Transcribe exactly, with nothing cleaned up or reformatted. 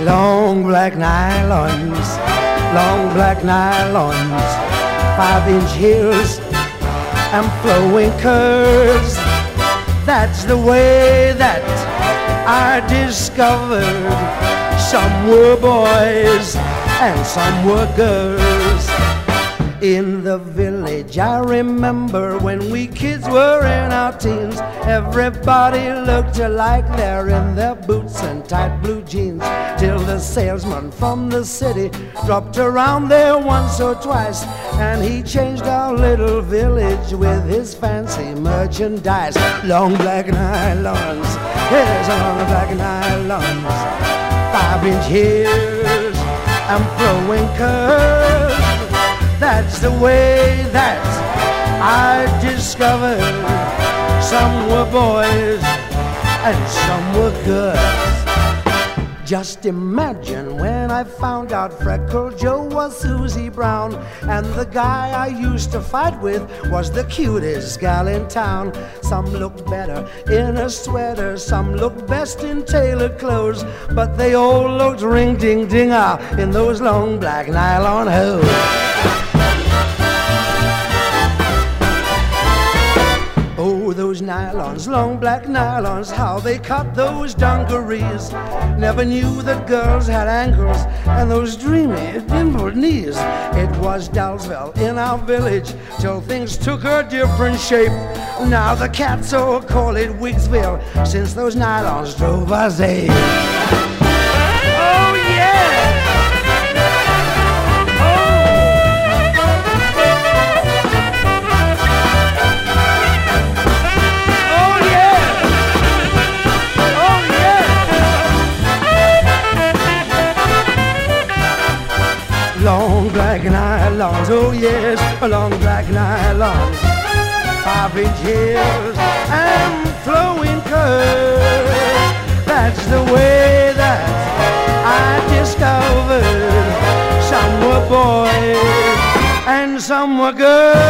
Long black nylons, long black nylons, five-inch heels and flowing curves. That's the way that I discovered some were boys and some were girls. In the village, I remember when we kids were in our teens, everybody looked alike there in their boots and tight blue jeans, till the salesman from the city dropped around there once or twice, and he changed our little village with his fancy merchandise. Long black nylons, here's a long black nylons, five-inch heels and flowing curves. That's the way that I discovered some were boys and some were girls. Just imagine when I found out Freckle Joe was Susie Brown, and the guy I used to fight with was the cutest gal in town. Some looked better in a sweater, some looked best in tailored clothes, but they all looked ring-ding-ding-ah in those long black nylon hose. Oh, those nylons, long black nylons, how they cut those dungarees. Never knew that girls had ankles and those dreamy, dimpled knees. It was Dalesville in our village till things took a different shape. Now the cats all call it Wigsville since those nylons drove us ape. Oh, yeah! Long black nylons, oh yes, long black nylons, five-inch heels and flowing curves. That's the way that I discovered some were boys and some were girls.